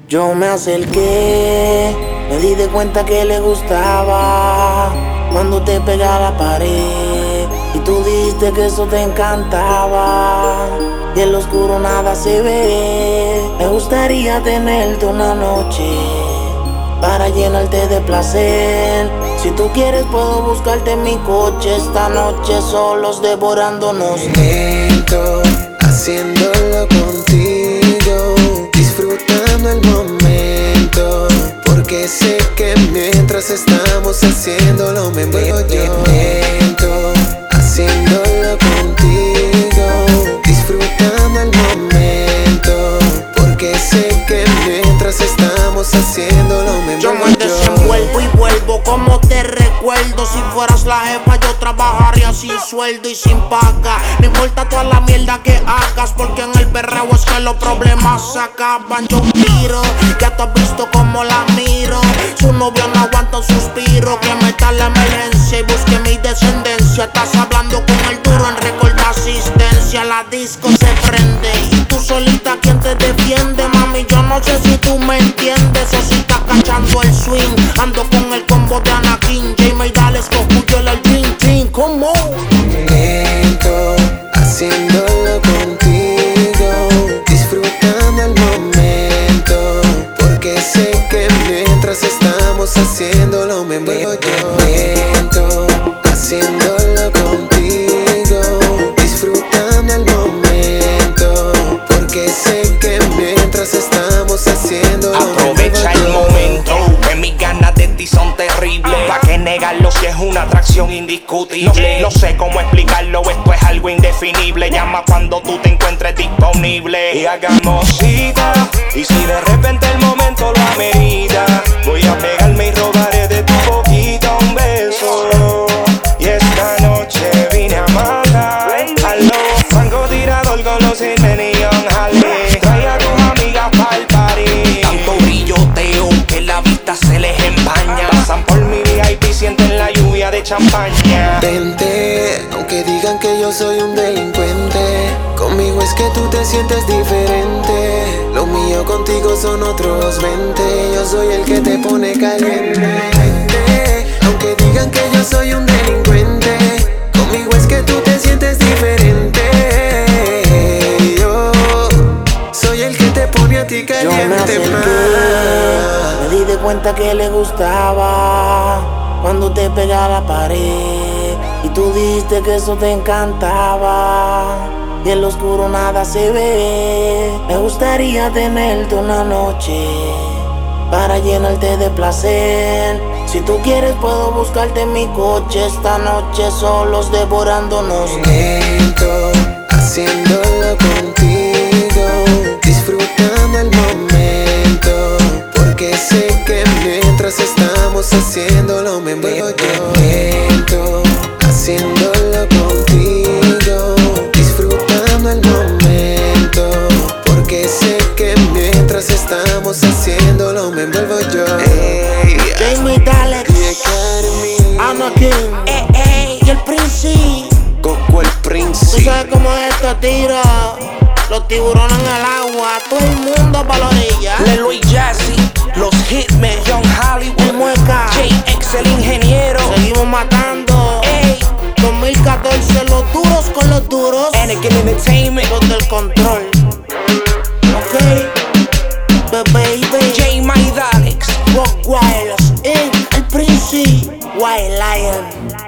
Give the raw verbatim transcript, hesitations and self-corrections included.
Yo me acerqué, me di de cuenta que le gustaba cuando te pega a la pared y tú dijiste que eso te encantaba. Y en lo oscuro nada se ve. Me gustaría tenerte una noche para llenarte de placer. Si tú quieres puedo buscarte en mi coche esta noche, solos devorándonos. Lento, haciéndolo contigo, disfrutando el momento, porque sé que mientras estamos haciéndolo me envuelvo yo. Lento, haciéndolo contigo, disfrutando el momento, porque sé que mientras estamos haciéndolo me envuelvo yo. Yo me desenvuelvo y vuelvo como te recuerdo. Si fueras la jefa yo trabajaría sin sueldo y sin paga. No importa toda la mierda que hagas, porque en el perreo es que los problemas se acaban. Yo tiro, ya tú has visto cómo la miro. Su novio no aguanta un suspiro, que meta la emergencia y busque mi descendencia. Estás hablando con el duro en récord de asistencia. La disco se prende y tú solita quien te defiende. Mami, yo no sé si tú me entiendes o si estás cachando el swing. Ando con el combo de Anakin, Jamie Dales, Cocuyo, el Dream Team. Come on. Lento, haciéndolo contigo, disfrutando el momento, porque sé que mientras estamos haciéndolo me envuelvo yo. Lento, haciéndolo contigo, disfrutando el momento, porque sé que mientras estamos haciéndolo aprovecha el momento, que mis ganas de ti son terribles. ¿Pa' qué negarlo si es una atracción indiscutible? No, no sé cómo explicarlo, esto es algo indefinible. Llama cuando tú te encuentres disponible y hagamos cita. Y si de repente el momento lo amerita, voy a pegarme y robaré de tu boquita un beso. Y esta noche vine a matar al lobo fango tirador con los Neon Harley. Trae a tus amigas pa'l party. Tanto brilloteo que la vista se les empaña. Pasan por mi V I P, sienten la lluvia de champaña. Vente, aunque digan que yo soy un delincuente, conmigo es que tú te sientes diferente. Lo mío contigo son otros veinte. Yo soy el que te pone caliente. Vente, aunque digan que yo soy un delincuente, conmigo es que tú te sientes diferente. Yo soy el que te pone a ti caliente. Yo me acerqué, me di de cuenta que le gustaba cuando te pega a la pared y tú dijiste que eso te encantaba. Y en lo oscuro nada se ve. Me gustaría tenerte una noche para llenarte de placer. Si tú quieres puedo buscarte en mi coche esta noche, solos devorándonos. Lento, haciéndolo contigo, disfrutando el momento, porque sé que mientras estamos haciéndolo me envuelvo yo. Lento, haciéndolo contigo, disfrutando el momento, porque sé que mientras estamos haciéndolo me envuelvo yo. Hey, Jamie Dales, Anakin, Eh, eh. y el Prince. Coco el Tú Prince. sabes cómo es esta tira. Los tiburones en el agua, todo el mundo pa' la orilla. Leroy Jazzy, los Hitmen, Young El Hollywood, Mueca, J X el ingeniero. seguimos matando. Ey, dos mil catorce, los duros con los duros. Anakin Entertainment, Los del control. Ok, The Baby, J My Dalex. Rock Wireless, Inc, el Prince, White Lion.